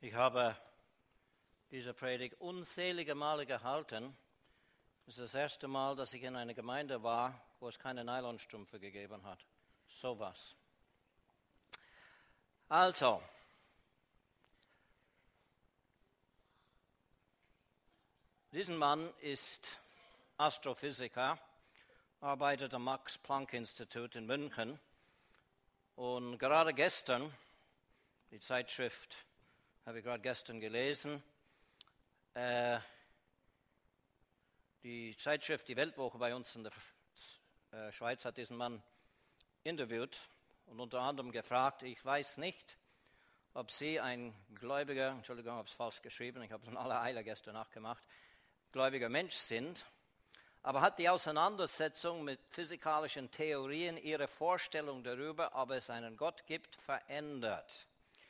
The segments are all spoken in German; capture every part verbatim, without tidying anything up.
Ich habe diese Predigt unzählige Male gehalten. Es ist das erste Mal, dass ich in einer Gemeinde war, wo es keine Nylonstrümpfe gegeben hat. So was. Also, dieser Mann ist Astrophysiker, arbeitet am Max-Planck-Institut in München und gerade gestern, die Zeitschrift habe ich gerade gestern gelesen, äh, die Zeitschrift Die Weltwoche bei uns in der äh, Schweiz hat diesen Mann interviewt und unter anderem gefragt, ich weiß nicht, ob Sie ein gläubiger, Entschuldigung, ich habe es falsch geschrieben, ich habe es in aller Eile gestern nachgemacht, gläubiger Mensch sind, aber hat die Auseinandersetzung mit physikalischen Theorien Ihre Vorstellung darüber, ob es einen Gott gibt, verändert?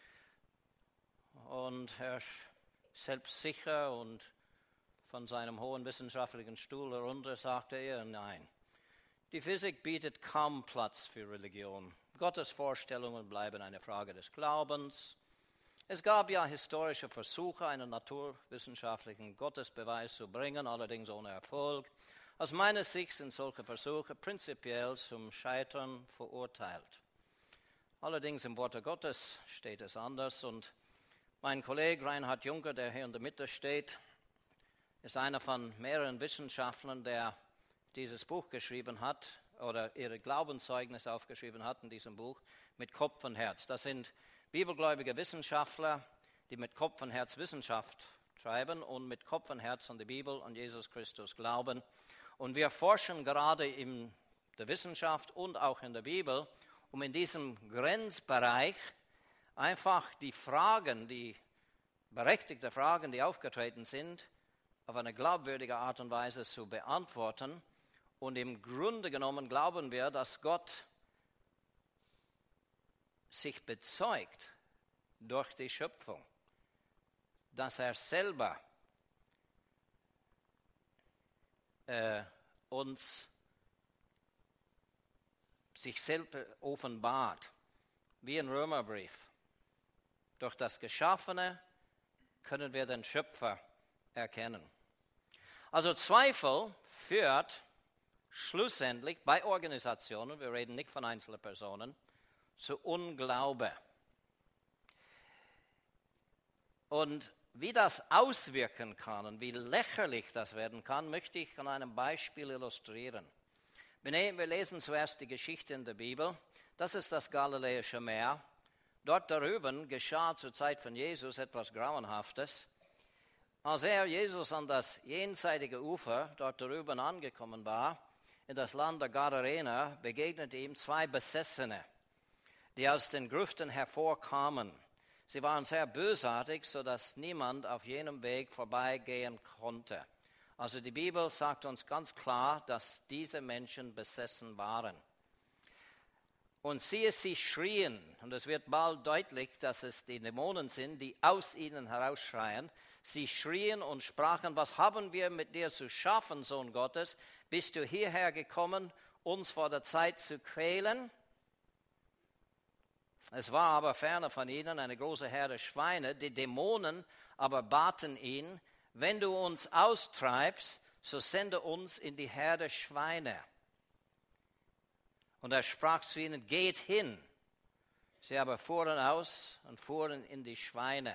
Und er ist selbstsicher und von seinem hohen wissenschaftlichen Stuhl herunter sagte er, nein. Die Physik bietet kaum Platz für Religion. Gottes Vorstellungen bleiben eine Frage des Glaubens. Es gab ja historische Versuche, einen naturwissenschaftlichen Gottesbeweis zu bringen, allerdings ohne Erfolg. Aus meiner Sicht sind solche Versuche prinzipiell zum Scheitern verurteilt. Allerdings im Wort Gottes steht es anders und mein Kollege Reinhard Juncker, der hier in der Mitte steht, ist einer von mehreren Wissenschaftlern, der dieses Buch geschrieben hat oder ihre Glaubenszeugnis aufgeschrieben hat in diesem Buch mit Kopf und Herz. Das sind bibelgläubige Wissenschaftler, die mit Kopf und Herz Wissenschaft treiben und mit Kopf und Herz an die Bibel und Jesus Christus glauben. Und wir forschen gerade in der Wissenschaft und auch in der Bibel, um in diesem Grenzbereich einfach die Fragen, die berechtigte Fragen, die aufgetreten sind, auf eine glaubwürdige Art und Weise zu beantworten. Und im Grunde genommen glauben wir, dass Gott sich bezeugt durch die Schöpfung, dass er selber äh, uns sich selbst offenbart, wie ein Römerbrief. Durch das Geschaffene können wir den Schöpfer erkennen. Also Zweifel führt schlussendlich bei Organisationen, wir reden nicht von einzelnen Personen, zu Unglaube. Und wie das auswirken kann und wie lächerlich das werden kann, möchte ich an einem Beispiel illustrieren. Wir lesen zuerst die Geschichte in der Bibel. Das ist das Galiläische Meer. Dort darüben geschah zur Zeit von Jesus etwas Grauenhaftes. Als er, Jesus, an das jenseitige Ufer dort drüben angekommen war, in das Land der Gadarener, begegnete ihm zwei Besessene, die aus den Grüften hervorkamen. Sie waren sehr bösartig, sodass niemand auf jenem Weg vorbeigehen konnte. Also die Bibel sagt uns ganz klar, dass diese Menschen besessen waren. Und siehe, sie schrien, und es wird bald deutlich, dass es die Dämonen sind, die aus ihnen herausschreien. Sie schrien und sprachen, was haben wir mit dir zu schaffen, Sohn Gottes? Bist du hierher gekommen, uns vor der Zeit zu quälen? Es war aber ferner von ihnen eine große Herde Schweine. Die Dämonen aber baten ihn, wenn du uns austreibst, so sende uns in die Herde Schweine. Und er sprach zu ihnen, geht hin. Sie aber fuhren aus und fuhren in die Schweine.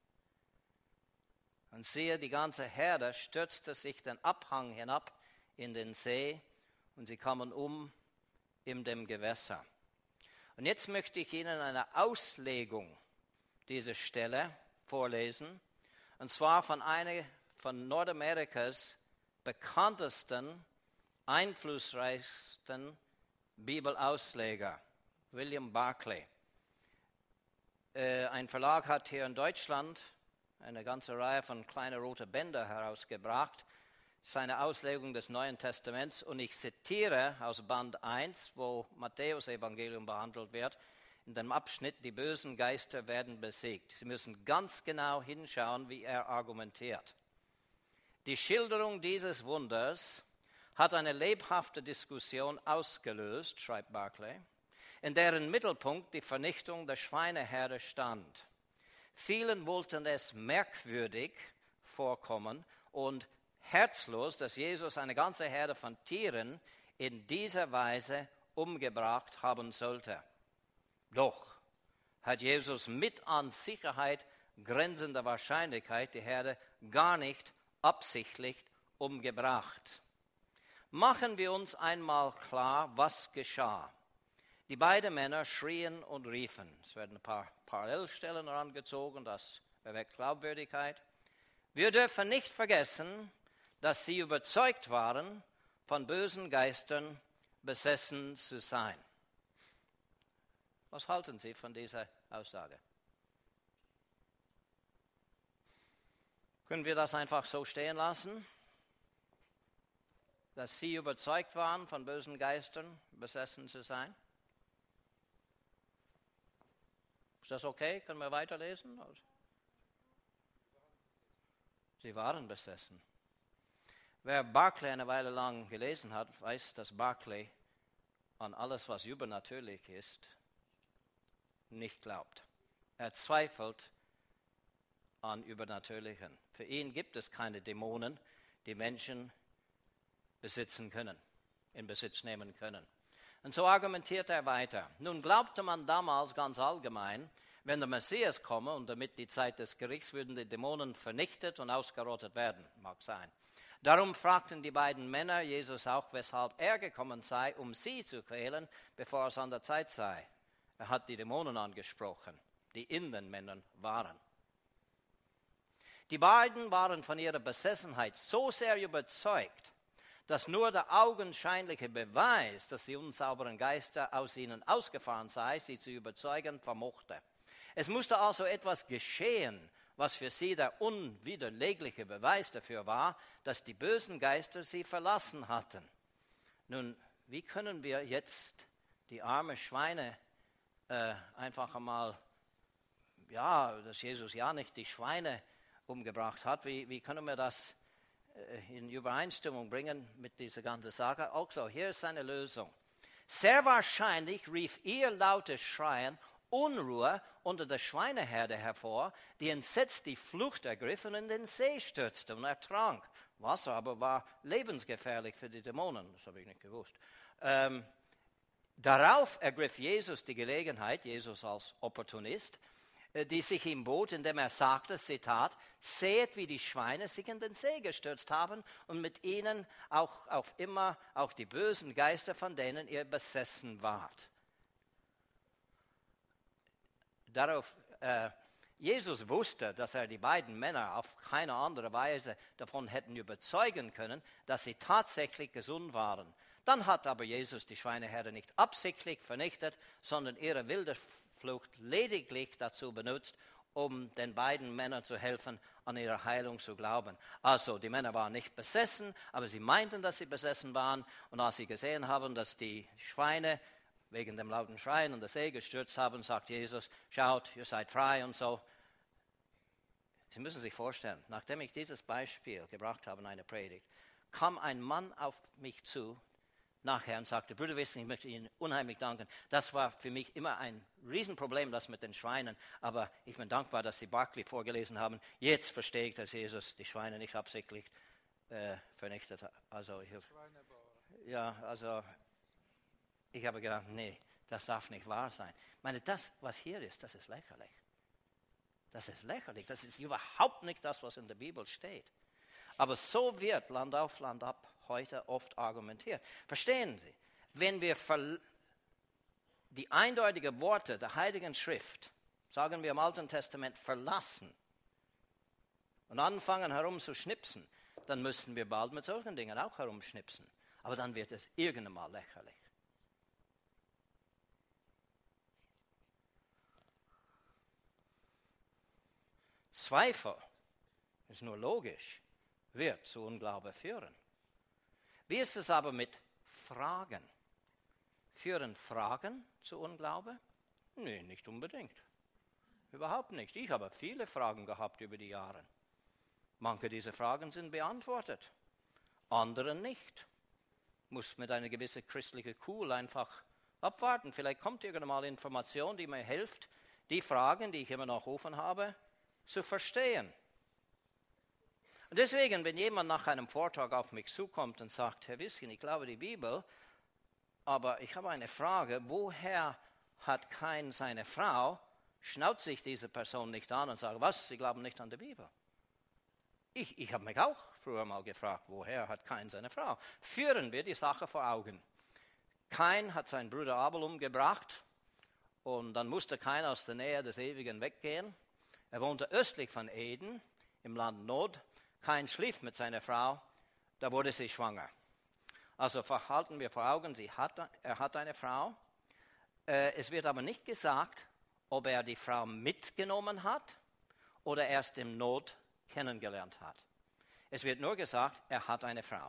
Und siehe, die ganze Herde stürzte sich den Abhang hinab in den See und sie kamen um in dem Gewässer. Und jetzt möchte ich Ihnen eine Auslegung dieser Stelle vorlesen. Und zwar von einer von Nordamerikas bekanntesten, einflussreichsten Bibelausleger, William Barclay. Äh, ein Verlag hat hier in Deutschland eine ganze Reihe von kleinen roten Bändern herausgebracht, seine Auslegung des Neuen Testaments. Und ich zitiere aus Band eins, wo Matthäus-Evangelium behandelt wird, in dem Abschnitt, die bösen Geister werden besiegt. Sie müssen ganz genau hinschauen, wie er argumentiert. Die Schilderung dieses Wunders hat eine lebhafte Diskussion ausgelöst, schreibt Barclay, in deren Mittelpunkt die Vernichtung der Schweineherde stand. Vielen wollten es merkwürdig vorkommen und herzlos, dass Jesus eine ganze Herde von Tieren in dieser Weise umgebracht haben sollte. Doch hat Jesus mit an Sicherheit grenzender Wahrscheinlichkeit die Herde gar nicht absichtlich umgebracht. Machen wir uns einmal klar, was geschah. Die beiden Männer schrien und riefen. Es werden ein paar Parallelstellen herangezogen, das erweckt Glaubwürdigkeit. Wir dürfen nicht vergessen, dass sie überzeugt waren, von bösen Geistern besessen zu sein. Was halten Sie von dieser Aussage? Können wir das einfach so stehen lassen? Dass sie überzeugt waren, von bösen Geistern besessen zu sein? Ist das okay? Können wir weiterlesen? Sie waren besessen. Wer Barclay eine Weile lang gelesen hat, weiß, dass Barclay an alles, was übernatürlich ist, nicht glaubt. Er zweifelt an Übernatürlichen. Für ihn gibt es keine Dämonen, die Menschen besitzen können, in Besitz nehmen können. Und so argumentiert er weiter. Nun glaubte man damals ganz allgemein, wenn der Messias komme und damit die Zeit des Gerichts, würden die Dämonen vernichtet und ausgerottet werden. Mag sein. Darum fragten die beiden Männer Jesus auch, weshalb er gekommen sei, um sie zu quälen, bevor es an der Zeit sei. Er hat die Dämonen angesprochen, die in den Männern waren. Die beiden waren von ihrer Besessenheit so sehr überzeugt, dass nur der augenscheinliche Beweis, dass die unsauberen Geister aus ihnen ausgefahren sei, sie zu überzeugen vermochte. Es musste also etwas geschehen, was für sie der unwiderlegliche Beweis dafür war, dass die bösen Geister sie verlassen hatten. Nun, wie können wir jetzt die armen Schweine äh, einfach einmal, ja, dass Jesus ja nicht die Schweine umgebracht hat, wie, wie können wir das äh, in Übereinstimmung bringen mit dieser ganzen Sache? Auch so, hier ist eine Lösung. Sehr wahrscheinlich rief ihr lautes Schreien Unruhe unter der Schweineherde hervor, die entsetzt die Flucht ergriff und in den See stürzte und ertrank. Wasser aber war lebensgefährlich für die Dämonen, das habe ich nicht gewusst. Ähm, darauf ergriff Jesus die Gelegenheit, Jesus als Opportunist, äh, die sich ihm bot, indem er sagte, Zitat, seht, wie die Schweine sich in den See gestürzt haben und mit ihnen auch auf immer auch die bösen Geister, von denen ihr besessen wart. Darauf, äh, Jesus wusste, dass er die beiden Männer auf keine andere Weise davon hätten überzeugen können, dass sie tatsächlich gesund waren. Dann hat aber Jesus die Schweineherde nicht absichtlich vernichtet, sondern ihre wilde Flucht lediglich dazu benutzt, um den beiden Männern zu helfen, an ihre Heilung zu glauben. Also die Männer waren nicht besessen, aber sie meinten, dass sie besessen waren. Und als sie gesehen haben, dass die Schweine wegen dem lauten Schreien in den See gestürzt haben, sagt Jesus, schaut, ihr seid frei und so. Sie müssen sich vorstellen, nachdem ich dieses Beispiel gebracht habe in einer Predigt, kam ein Mann auf mich zu, nachher und sagte, Bruder Wissen, ich möchte Ihnen unheimlich danken. Das war für mich immer ein Riesenproblem, das mit den Schweinen, aber ich bin dankbar, dass Sie Barclay vorgelesen haben. Jetzt verstehe ich, dass Jesus die Schweine nicht absichtlich äh, vernichtet hat. Also ich, ja, also ich habe gedacht, nee, das darf nicht wahr sein. Ich meine, das, was hier ist, das ist lächerlich. Das ist lächerlich. Das ist überhaupt nicht das, was in der Bibel steht. Aber so wird Land auf Land ab heute oft argumentiert. Verstehen Sie, wenn wir ver- die eindeutigen Worte der Heiligen Schrift, sagen wir im Alten Testament, verlassen und anfangen herumzuschnipsen, dann müssten wir bald mit solchen Dingen auch herumschnipsen. Aber dann wird es irgendwann mal lächerlich. Zweifel, ist nur logisch, wird zu Unglaube führen. Wie ist es aber mit Fragen? Führen Fragen zu Unglaube? Nee, nicht unbedingt. Überhaupt nicht. Ich habe viele Fragen gehabt über die Jahre. Manche dieser Fragen sind beantwortet, andere nicht. Muss mit einer gewissen christlichen Cool einfach abwarten. Vielleicht kommt irgendwann mal Information, die mir hilft, die Fragen, die ich immer noch offen habe, zu verstehen. Und deswegen, wenn jemand nach einem Vortrag auf mich zukommt und sagt, Herr Wiskin, ich glaube die Bibel, aber ich habe eine Frage, woher hat Kain seine Frau, schnauzt sich diese Person nicht an und sagt, was, Sie glauben nicht an die Bibel? Ich, ich habe mich auch früher mal gefragt, woher hat Kain seine Frau? Führen wir die Sache vor Augen. Kain hat seinen Bruder Abel umgebracht und dann musste Kain aus der Nähe des Ewigen weggehen. Er wohnte östlich von Eden im Land Nod. Kain schlief mit seiner Frau, da wurde sie schwanger. Also verhalten wir vor Augen, sie hat, er hat eine Frau. Äh, es wird aber nicht gesagt, ob er die Frau mitgenommen hat oder erst im Not kennengelernt hat. Es wird nur gesagt, er hat eine Frau.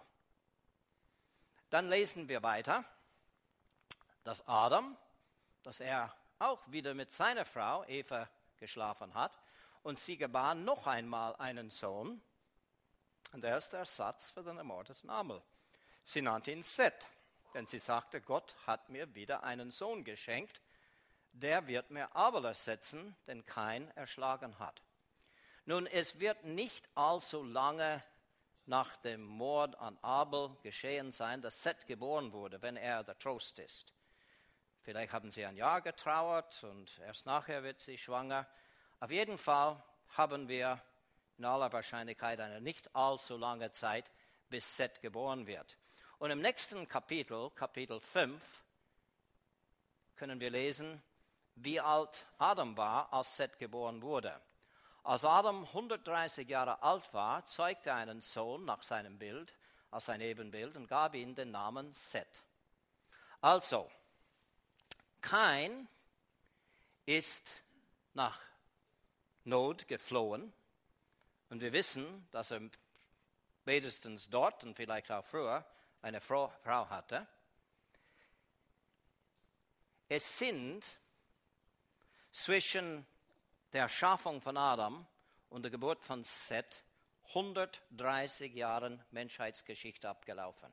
Dann lesen wir weiter, dass Adam, dass er auch wieder mit seiner Frau Eva geschlafen hat und sie gebar noch einmal einen Sohn. Und er ist der Ersatz für den ermordeten Abel. Sie nannte ihn Seth, denn sie sagte, Gott hat mir wieder einen Sohn geschenkt, der wird mir Abel ersetzen, den Kain erschlagen hat. Nun, es wird nicht allzu lange nach dem Mord an Abel geschehen sein, dass Seth geboren wurde, wenn er der Trost ist. Vielleicht haben sie ein Jahr getrauert und erst nachher wird sie schwanger. Auf jeden Fall haben wir in aller Wahrscheinlichkeit eine nicht allzu lange Zeit, bis Seth geboren wird. Und im nächsten Kapitel, Kapitel fünf, können wir lesen, wie alt Adam war, als Seth geboren wurde. Als Adam hundertdreißig Jahre alt war, zeugte er einen Sohn nach seinem Bild, als sein Ebenbild, und gab ihm den Namen Seth. Also, Kain ist nach Nod geflohen, und wir wissen, dass er spätestens dort und vielleicht auch früher eine Frau hatte. Es sind zwischen der Erschaffung von Adam und der Geburt von Seth hundertdreißig Jahre Menschheitsgeschichte abgelaufen.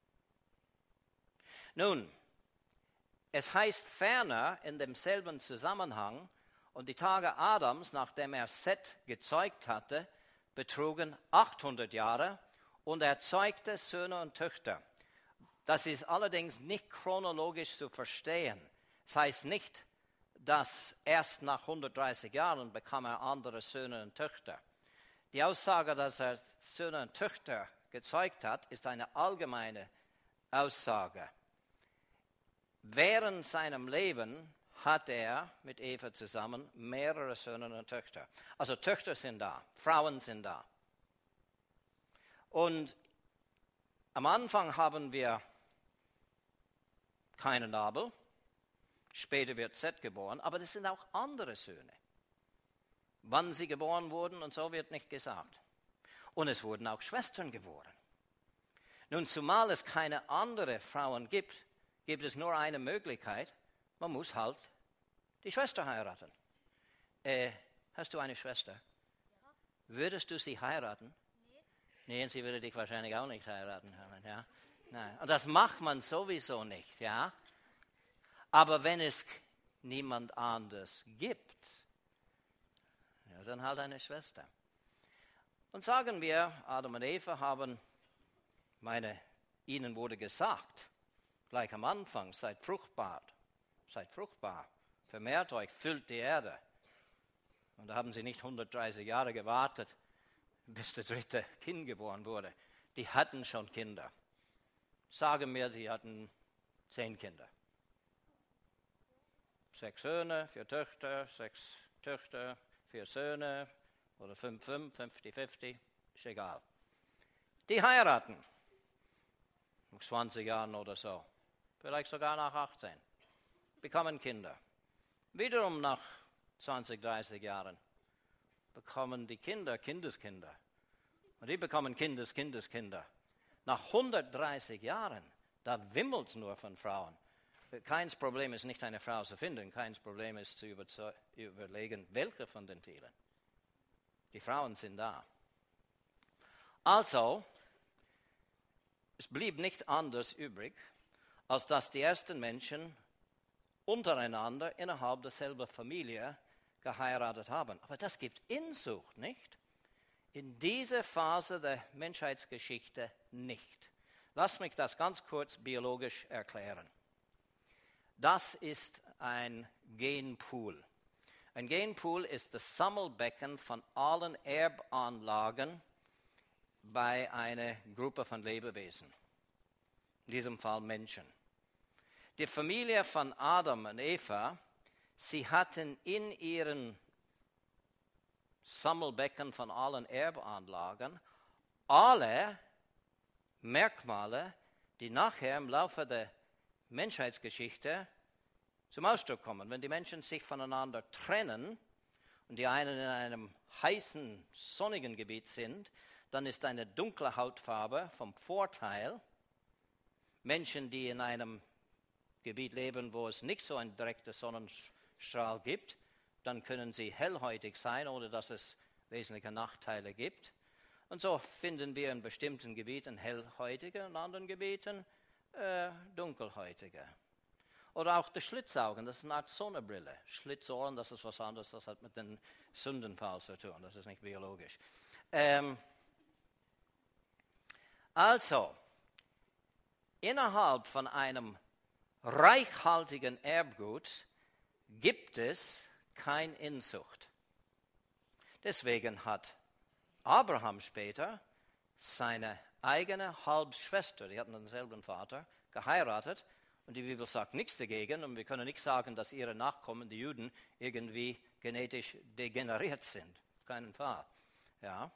Nun, es heißt ferner in demselben Zusammenhang, und die Tage Adams, nachdem er Seth gezeugt hatte, betrugen achthundert Jahre und er zeugte Söhne und Töchter. Das ist allerdings nicht chronologisch zu verstehen. Das heißt nicht, dass erst nach hundertdreißig Jahren bekam er andere Söhne und Töchter. Die Aussage, dass er Söhne und Töchter gezeugt hat, ist eine allgemeine Aussage. Während seinem Leben hat er mit Eva zusammen mehrere Söhne und Töchter. Also Töchter sind da, Frauen sind da. Und am Anfang haben wir keinen Abel, später wird Seth geboren, aber das sind auch andere Söhne. Wann sie geboren wurden und so wird nicht gesagt. Und es wurden auch Schwestern geboren. Nun, zumal es keine anderen Frauen gibt, gibt es nur eine Möglichkeit, man muss halt die Schwester heiraten. Äh, hast du eine Schwester? Ja. Würdest du sie heiraten? Nee. Nee, sie würde dich wahrscheinlich auch nicht heiraten. Ja? Nein. Und das macht man sowieso nicht. Ja? Aber wenn es niemand anders gibt, ja, dann halt eine Schwester. Und sagen wir, Adam und Eva haben, meine, ihnen wurde gesagt, gleich am Anfang, seid fruchtbar. Seid fruchtbar, vermehrt euch, füllt die Erde. Und da haben sie nicht hundertdreißig Jahre gewartet, bis das dritte Kind geboren wurde. Die hatten schon Kinder. Sagen wir, sie hatten zehn Kinder. Sechs Söhne, vier Töchter, sechs Töchter, vier Söhne oder fünf, fünf, fünfzig, fünfzig, ist egal. Die heiraten, nach zwanzig Jahren oder so, vielleicht sogar nach achtzehn. Bekommen Kinder. Wiederum nach zwanzig, dreißig Jahren bekommen die Kinder Kindeskinder. Und die bekommen Kindes, Kindeskinder. Nach hundertdreißig Jahren, da wimmelt es nur von Frauen. Keins Problem ist nicht eine Frau zu finden, keins Problem ist zu überlegen, welche von den vielen. Die Frauen sind da. Also, es blieb nicht anders übrig, als dass die ersten Menschen untereinander innerhalb derselben Familie geheiratet haben. Aber das gibt Inzucht, nicht? In dieser Phase der Menschheitsgeschichte nicht. Lass mich das ganz kurz biologisch erklären. Das ist ein Genpool. Ein Genpool ist das Sammelbecken von allen Erbanlagen bei einer Gruppe von Lebewesen. In diesem Fall Menschen. Die Familie von Adam und Eva, sie hatten in ihren Sammelbecken von allen Erbanlagen alle Merkmale, die nachher im Laufe der Menschheitsgeschichte zum Ausdruck kommen. Wenn die Menschen sich voneinander trennen und die einen in einem heißen, sonnigen Gebiet sind, dann ist eine dunkle Hautfarbe vom Vorteil. Menschen, die in einem Gebiet leben, wo es nicht so einen direkten Sonnenstrahl gibt, dann können sie hellhäutig sein, ohne dass es wesentliche Nachteile gibt. Und so finden wir in bestimmten Gebieten hellhäutige, in anderen Gebieten äh, dunkelhäutige. Oder auch das Schlitzaugen, das ist eine Art Sonnenbrille. Schlitzohren, das ist was anderes, das hat mit dem Sündenfall zu tun, das ist nicht biologisch. Ähm, also, innerhalb von einem reichhaltigen Erbgut gibt es keine Inzucht. Deswegen hat Abraham später seine eigene Halbschwester, die hatten denselben Vater, geheiratet. Und die Bibel sagt nichts dagegen. Und wir können nicht sagen, dass ihre Nachkommen, die Juden, irgendwie genetisch degeneriert sind. Auf keinen Fall. Ja.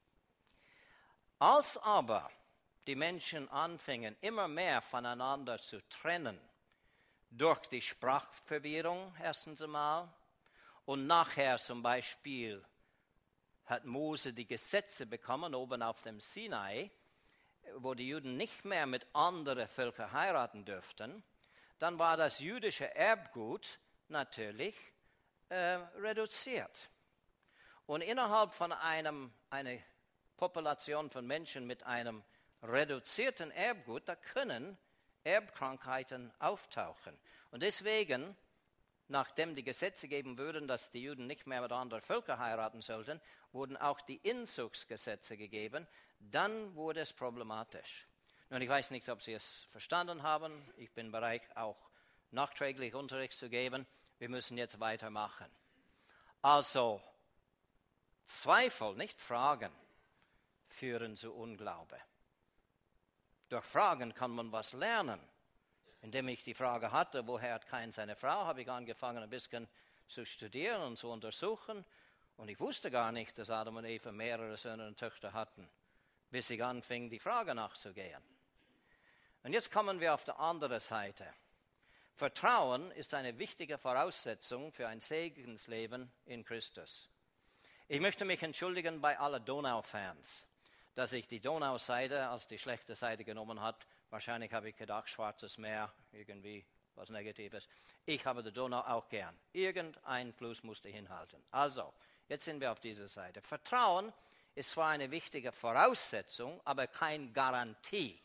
Als aber die Menschen anfingen, immer mehr voneinander zu trennen, durch die Sprachverwirrung erstens einmal und nachher zum Beispiel hat Mose die Gesetze bekommen, oben auf dem Sinai, wo die Juden nicht mehr mit anderen Völkern heiraten dürften, dann war das jüdische Erbgut natürlich äh, reduziert. Und innerhalb von einem, einer Population von Menschen mit einem reduzierten Erbgut, da können Erbkrankheiten auftauchen. Und deswegen, nachdem die Gesetze geben würden, dass die Juden nicht mehr mit anderen Völkern heiraten sollten, wurden auch die Inzugsgesetze gegeben. Dann wurde es problematisch. Nun, ich weiß nicht, ob Sie es verstanden haben. Ich bin bereit, auch nachträglich Unterricht zu geben. Wir müssen jetzt weitermachen. Also, Zweifel, nicht Fragen, führen zu Unglaube. Durch Fragen kann man was lernen. Indem ich die Frage hatte, woher hat Kain seine Frau, habe ich angefangen, ein bisschen zu studieren und zu untersuchen. Und ich wusste gar nicht, dass Adam und Eva mehrere Söhne und Töchter hatten, bis ich anfing, die Frage nachzugehen. Und jetzt kommen wir auf die andere Seite. Vertrauen ist eine wichtige Voraussetzung für ein Segensleben in Christus. Ich möchte mich entschuldigen bei allen Donau-Fans, dass ich die Donau-Seite als die schlechte Seite genommen habe. Wahrscheinlich habe ich gedacht, Schwarzes Meer, irgendwie was Negatives. Ich habe die Donau auch gern. Irgendein Fluss musste hinhalten. Also, jetzt sind wir auf dieser Seite. Vertrauen ist zwar eine wichtige Voraussetzung, aber keine Garantie,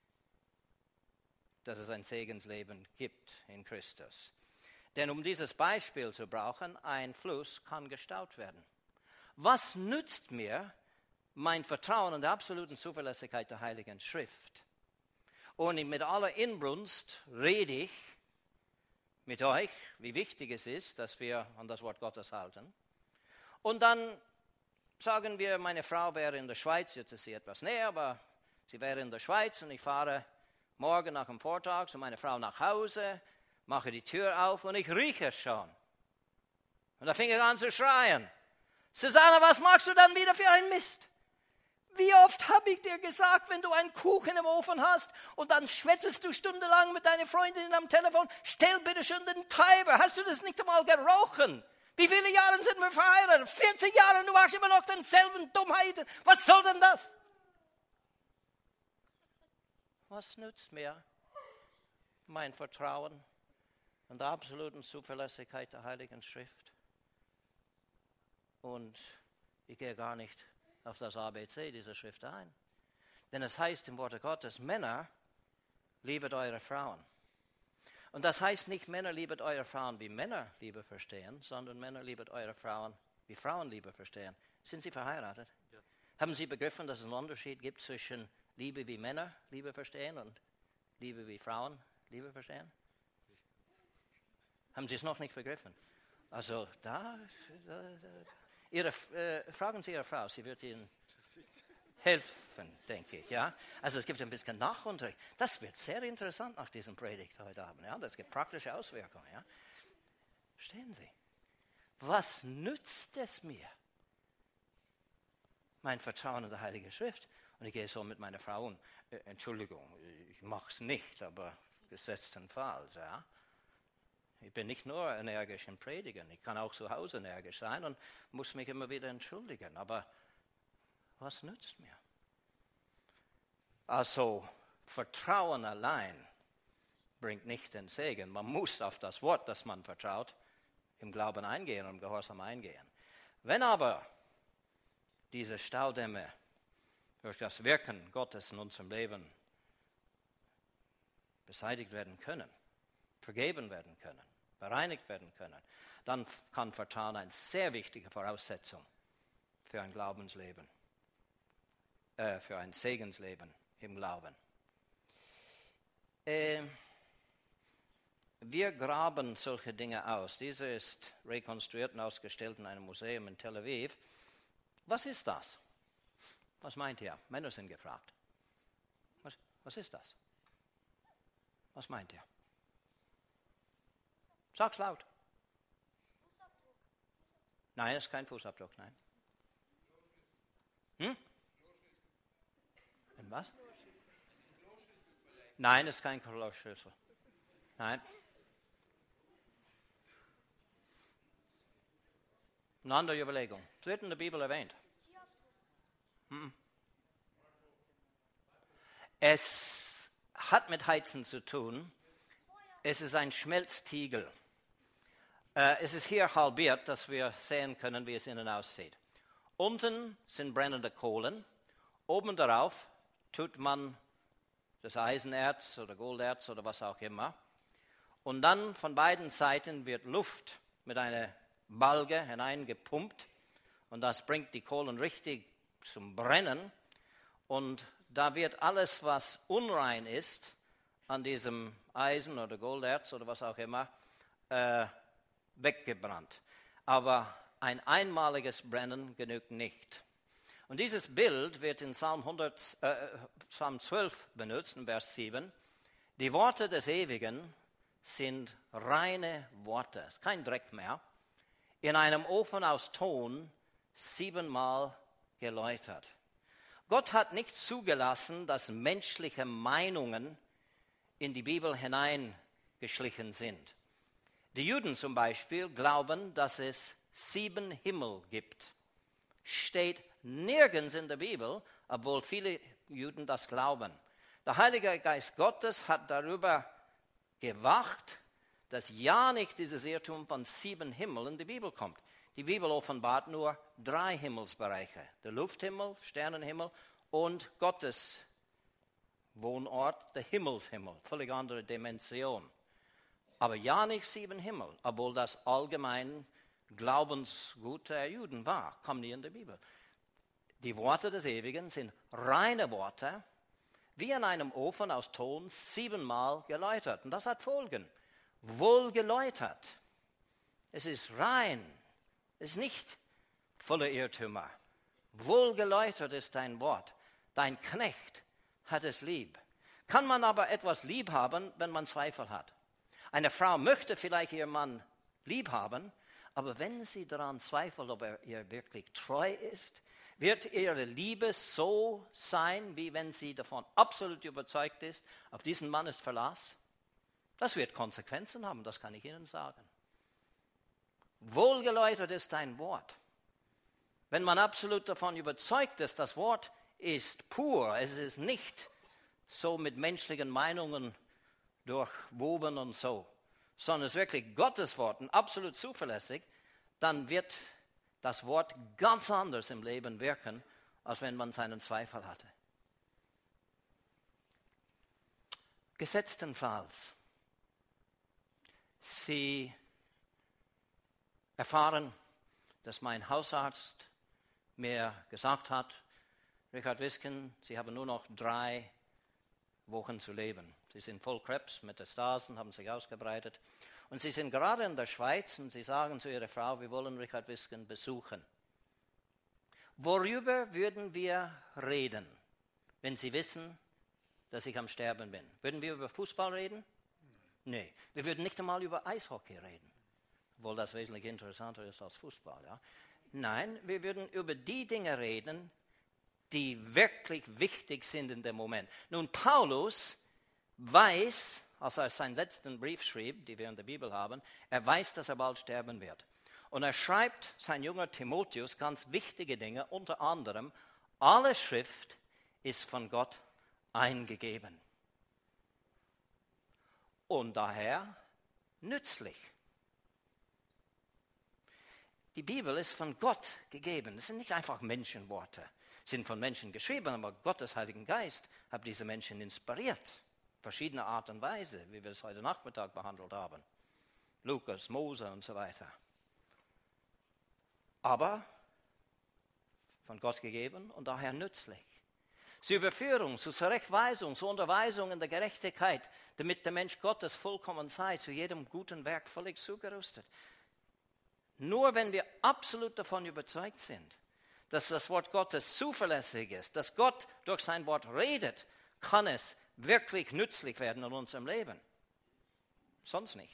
dass es ein Segensleben gibt in Christus. Denn um dieses Beispiel zu brauchen, ein Fluss kann gestaut werden. Was nützt mir mein Vertrauen in der absoluten Zuverlässigkeit der Heiligen Schrift? Und mit aller Inbrunst rede ich mit euch, wie wichtig es ist, dass wir an das Wort Gottes halten. Und dann sagen wir, meine Frau wäre in der Schweiz, jetzt ist sie etwas näher, aber sie wäre in der Schweiz und ich fahre morgen nach dem Vortrag zu meiner Frau nach Hause, mache die Tür auf und ich rieche es schon. Und da fing ich an zu schreien. Susanne, was machst du dann wieder für einen Mist? Wie oft habe ich dir gesagt, wenn du einen Kuchen im Ofen hast und dann schwätzest du stundenlang mit deiner Freundin am Telefon, stell bitte schön den Timer, hast du das nicht einmal gerochen? Wie viele Jahre sind wir verheiratet? vierzig Jahre und du machst immer noch denselben Dummheiten. Was soll denn das? Was nützt mir mein Vertrauen und der absoluten Zuverlässigkeit der Heiligen Schrift? Und ich gehe gar nicht auf das A B C dieser Schrift ein. Denn es heißt im Wort Gottes, Männer, liebet eure Frauen. Und das heißt nicht, Männer liebet eure Frauen, wie Männer Liebe verstehen, sondern Männer liebet eure Frauen, wie Frauen Liebe verstehen. Sind Sie verheiratet? Ja. Haben Sie begriffen, dass es einen Unterschied gibt zwischen Liebe, wie Männer Liebe verstehen und Liebe, wie Frauen Liebe verstehen? Haben Sie es noch nicht begriffen? Also da, da, da Ihre, äh, fragen Sie Ihre Frau, sie wird Ihnen helfen, denke ich. Ja? Also es gibt ein bisschen Nachunterricht. Das wird sehr interessant nach diesem Predigt heute Abend. Ja? Das gibt praktische Auswirkungen. Ja? Verstehen Sie? Was nützt es mir? Mein Vertrauen in die Heilige Schrift. Und ich gehe so mit meiner Frau um. Äh, Entschuldigung, ich mache es nicht, aber gesetztenfalls. Ja? Ich bin nicht nur energisch im Predigen, ich kann auch zu Hause energisch sein und muss mich immer wieder entschuldigen. Aber was nützt mir? Also, Vertrauen allein bringt nicht den Segen. Man muss auf das Wort, das man vertraut, im Glauben eingehen und im Gehorsam eingehen. Wenn aber diese Staudämme durch das Wirken Gottes in unserem Leben beseitigt werden können, vergeben werden können, bereinigt werden können, dann kann Vertrauen eine sehr wichtige Voraussetzung für ein Glaubensleben, äh, für ein Segensleben im Glauben. Äh, wir graben solche Dinge aus. Diese ist rekonstruiert und ausgestellt in einem Museum in Tel Aviv. Was ist das? Was meint ihr? Männer sind gefragt. Was, was ist das? Was meint ihr? Sag's laut. Fußabdruck. Nein, es ist kein Fußabdruck, nein. Hm? Ein was? Nein, es ist kein Kloschlüssel. Nein. Eine andere Überlegung. Es wird in der Bibel erwähnt. Hm. Es hat mit Heizen zu tun. Es ist ein Schmelztiegel. Äh, es ist hier halbiert, dass wir sehen können, wie es innen aussieht. Unten sind brennende Kohlen. Oben darauf tut man das Eisenerz oder Golderz oder was auch immer. Und dann von beiden Seiten wird Luft mit einer Balge hineingepumpt. Und das bringt die Kohlen richtig zum Brennen. Und da wird alles, was unrein ist, an diesem Eisen oder Golderz oder was auch immer, äh, weggebrannt. Aber ein einmaliges Brennen genügt nicht. Und dieses Bild wird in Psalm, hundert, äh, Psalm zwölf benutzt, in Vers sieben. Die Worte des Ewigen sind reine Worte, es ist kein Dreck mehr. In einem Ofen aus Ton siebenmal geläutert. Gott hat nicht zugelassen, dass menschliche Meinungen in die Bibel hineingeschlichen sind. Die Juden zum Beispiel glauben, dass es sieben Himmel gibt. Steht nirgends in der Bibel, obwohl viele Juden das glauben. Der Heilige Geist Gottes hat darüber gewacht, dass ja nicht dieses Irrtum von sieben Himmeln in die Bibel kommt. Die Bibel offenbart nur drei Himmelsbereiche. Der Lufthimmel, Sternenhimmel und Gottes Wohnort, der Himmelshimmel. Völlig andere Dimension. Aber ja nicht sieben Himmel, obwohl das allgemein Glaubensgut der Juden war. Kommt nie in der Bibel. Die Worte des Ewigen sind reine Worte, wie in einem Ofen aus Ton siebenmal geläutert. Und das hat Folgen. Wohl geläutert. Es ist rein. Es ist nicht voller Irrtümer. Wohl geläutert ist dein Wort. Dein Knecht hat es lieb. Kann man aber etwas lieb haben, wenn man Zweifel hat? Eine Frau möchte vielleicht ihren Mann lieb haben, aber wenn sie daran zweifelt, ob er ihr wirklich treu ist, wird ihre Liebe so sein, wie wenn sie davon absolut überzeugt ist, auf diesen Mann ist Verlass? Das wird Konsequenzen haben, das kann ich Ihnen sagen. Wohlgeläutert ist dein Wort. Wenn man absolut davon überzeugt ist, das Wort ist pur, es ist nicht so mit menschlichen Meinungen durchwoben und so, sondern es ist wirklich Gottes Wort und absolut zuverlässig, dann wird das Wort ganz anders im Leben wirken, als wenn man seinen Zweifel hatte. Gesetztenfalls Sie erfahren, dass mein Hausarzt mir gesagt hat, Richard Wisken, Sie haben nur noch drei Wochen zu leben. Sie sind voll Krebs, Metastasen haben sich ausgebreitet. Und Sie sind gerade in der Schweiz und Sie sagen zu Ihrer Frau, wir wollen Richard Wisken besuchen. Worüber würden wir reden, wenn Sie wissen, dass ich am Sterben bin? Würden wir über Fußball reden? Nee, wir würden nicht einmal über Eishockey reden, obwohl das wesentlich interessanter ist als Fußball. Ja? Nein, wir würden über die Dinge reden, die wirklich wichtig sind in dem Moment. Nun, Paulus weiß, als er seinen letzten Brief schrieb, die wir in der Bibel haben, er weiß, dass er bald sterben wird. Und er schreibt sein junger Timotheus ganz wichtige Dinge, unter anderem, alle Schrift ist von Gott eingegeben. Und daher nützlich. Die Bibel ist von Gott gegeben. Es sind nicht einfach Menschenworte. Sie sind von Menschen geschrieben, aber Gottes Heiligen Geist hat diese Menschen inspiriert. Verschiedene Art und Weise, wie wir es heute Nachmittag behandelt haben. Lukas, Mose und so weiter. Aber von Gott gegeben und daher nützlich. Zur Überführung, zur Zurechtweisung, zur Unterweisung in der Gerechtigkeit, damit der Mensch Gottes vollkommen sei, zu jedem guten Werk völlig zugerüstet. Nur wenn wir absolut davon überzeugt sind, dass das Wort Gottes zuverlässig ist, dass Gott durch sein Wort redet, kann es wirklich nützlich werden in unserem Leben. Sonst nicht.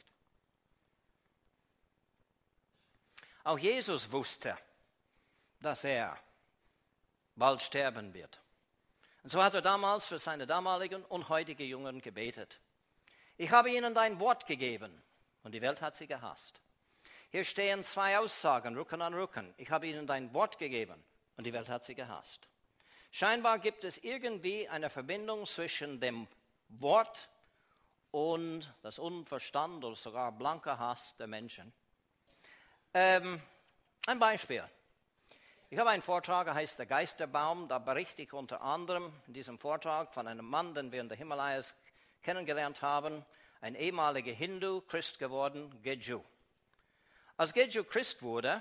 Auch Jesus wusste, dass er bald sterben wird. Und so hat er damals für seine damaligen und heutigen Jünger gebetet. Ich habe ihnen dein Wort gegeben und die Welt hat sie gehasst. Hier stehen zwei Aussagen, Rücken an Rücken. Ich habe ihnen dein Wort gegeben und die Welt hat sie gehasst. Scheinbar gibt es irgendwie eine Verbindung zwischen dem Wort und das Unverstand oder sogar blanker Hass der Menschen. Ähm, ein Beispiel. Ich habe einen Vortrag, der heißt Der Geisterbaum. Da berichte ich unter anderem in diesem Vortrag von einem Mann, den wir in der Himalayas kennengelernt haben, ein ehemaliger Hindu, Christ geworden, Geju. Als Geju Christ wurde,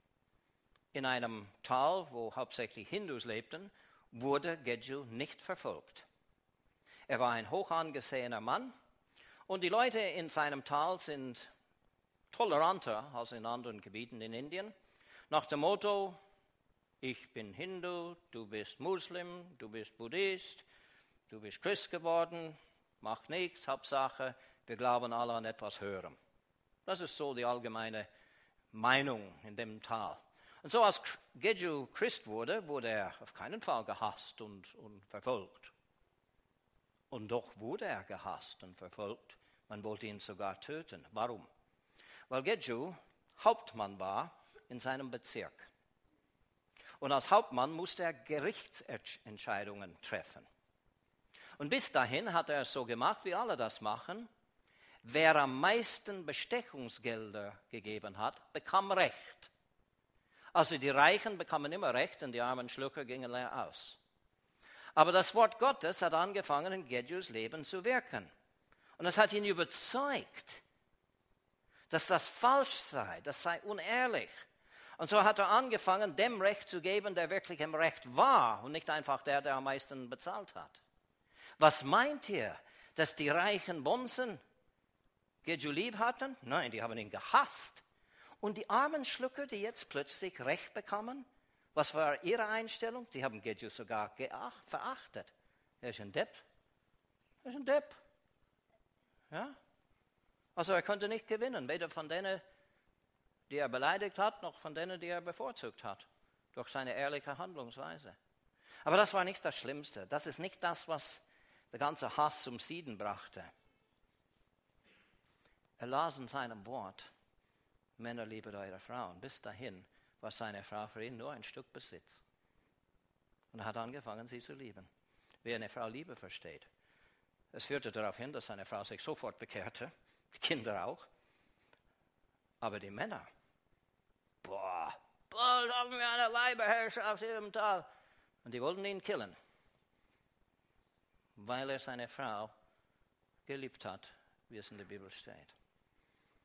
in einem Tal, wo hauptsächlich Hindus lebten, wurde Geju nicht verfolgt. Er war ein hoch angesehener Mann und die Leute in seinem Tal sind toleranter als in anderen Gebieten in Indien. Nach dem Motto, ich bin Hindu, du bist Muslim, du bist Buddhist, du bist Christ geworden, macht nichts, Hauptsache, wir glauben alle an etwas Höherem. Das ist so die allgemeine Meinung in dem Tal. Und so als Geju Christ wurde, wurde er auf keinen Fall gehasst und, und verfolgt. Und doch wurde er gehasst und verfolgt. Man wollte ihn sogar töten. Warum? Weil Geju Hauptmann war in seinem Bezirk. Und als Hauptmann musste er Gerichtsentscheidungen treffen. Und bis dahin hat er es so gemacht, wie alle das machen. Wer am meisten Bestechungsgelder gegeben hat, bekam Recht. Also die Reichen bekamen immer Recht und die armen Schlucker gingen leer aus. Aber das Wort Gottes hat angefangen, in Gejus Leben zu wirken. Und es hat ihn überzeugt, dass das falsch sei, das sei unehrlich. Und so hat er angefangen, dem Recht zu geben, der wirklich im Recht war und nicht einfach der, der am meisten bezahlt hat. Was meint ihr, dass die reichen Bonzen Geju lieb hatten? Nein, die haben ihn gehasst. Und die armen Schlucker, die jetzt plötzlich Recht bekamen, was war ihre Einstellung? Die haben Geju sogar geacht, verachtet. Er ist ein Depp. Er ist ein Depp. Ja? Also er konnte nicht gewinnen, weder von denen, die er beleidigt hat, noch von denen, die er bevorzugt hat, durch seine ehrliche Handlungsweise. Aber das war nicht das Schlimmste. Das ist nicht das, was der ganze Hass zum Sieden brachte. Er las in seinem Wort, Männer, liebet eure Frauen. Bis dahin war seine Frau für ihn nur ein Stück Besitz. Und er hat angefangen, sie zu lieben. Wie eine Frau Liebe versteht. Es führte darauf hin, dass seine Frau sich sofort bekehrte, die Kinder auch. Aber die Männer, boah, bald haben wir eine Weiberherrschaft hier im Tal. Und die wollten ihn killen, weil er seine Frau geliebt hat, wie es in der Bibel steht.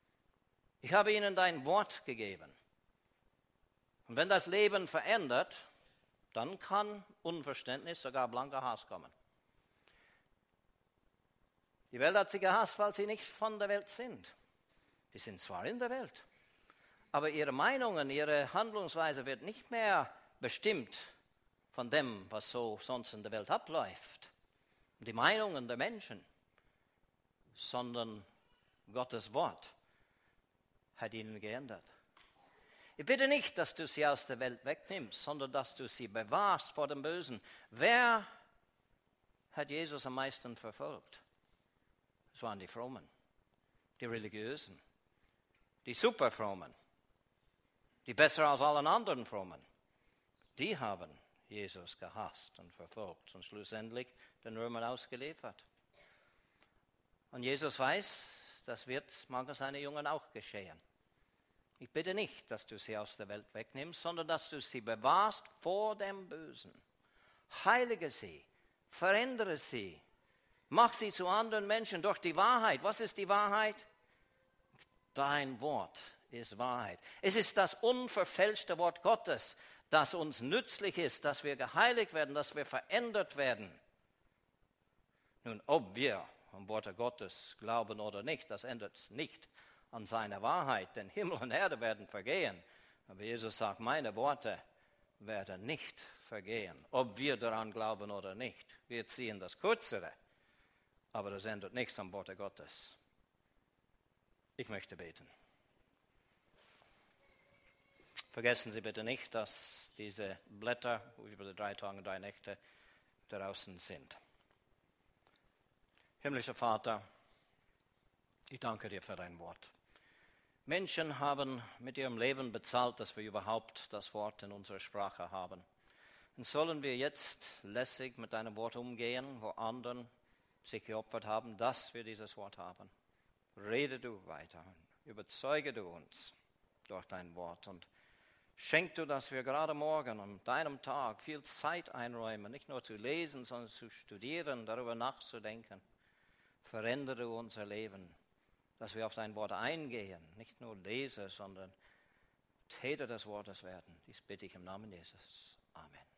Ich habe ihnen dein Wort gegeben. Und wenn das Leben verändert, dann kann Unverständnis, sogar blanker Hass kommen. Die Welt hat sie gehasst, weil sie nicht von der Welt sind. Die sind zwar in der Welt, aber ihre Meinungen, ihre Handlungsweise wird nicht mehr bestimmt von dem, was so sonst in der Welt abläuft. Die Meinungen der Menschen, sondern Gottes Wort hat ihnen geändert. Ich bitte nicht, dass du sie aus der Welt wegnimmst, sondern dass du sie bewahrst vor dem Bösen. Wer hat Jesus am meisten verfolgt? Es waren die Frommen, die Religiösen, die Superfrommen, die besser als allen anderen Frommen. Die haben Jesus gehasst und verfolgt und schlussendlich den Römern ausgeliefert. Und Jesus weiß, das wird mancher seiner Jungen auch geschehen. Ich bitte nicht, dass du sie aus der Welt wegnimmst, sondern dass du sie bewahrst vor dem Bösen. Heilige sie, verändere sie, mach sie zu anderen Menschen durch die Wahrheit. Was ist die Wahrheit? Dein Wort ist Wahrheit. Es ist das unverfälschte Wort Gottes, das uns nützlich ist, dass wir geheiligt werden, dass wir verändert werden. Nun, ob wir am Wort Gottes glauben oder nicht, das ändert es nicht an seiner Wahrheit, denn Himmel und Erde werden vergehen. Aber Jesus sagt, meine Worte werden nicht vergehen, ob wir daran glauben oder nicht. Wir ziehen das Kürzere, aber das ändert nichts am Wort Gottes. Ich möchte beten. Vergessen Sie bitte nicht, dass diese Blätter über die drei Tage und drei Nächte draußen sind. Himmlischer Vater, ich danke dir für dein Wort. Menschen haben mit ihrem Leben bezahlt, dass wir überhaupt das Wort in unserer Sprache haben. Und sollen wir jetzt lässig mit deinem Wort umgehen, wo anderen sich geopfert haben, dass wir dieses Wort haben? Rede du weiter, überzeuge du uns durch dein Wort und schenk du, dass wir gerade morgen an deinem Tag viel Zeit einräumen, nicht nur zu lesen, sondern zu studieren, darüber nachzudenken. Verändere unser Leben, dass wir auf dein Wort eingehen, nicht nur Leser, sondern Täter des Wortes werden. Dies bitte ich im Namen Jesus. Amen.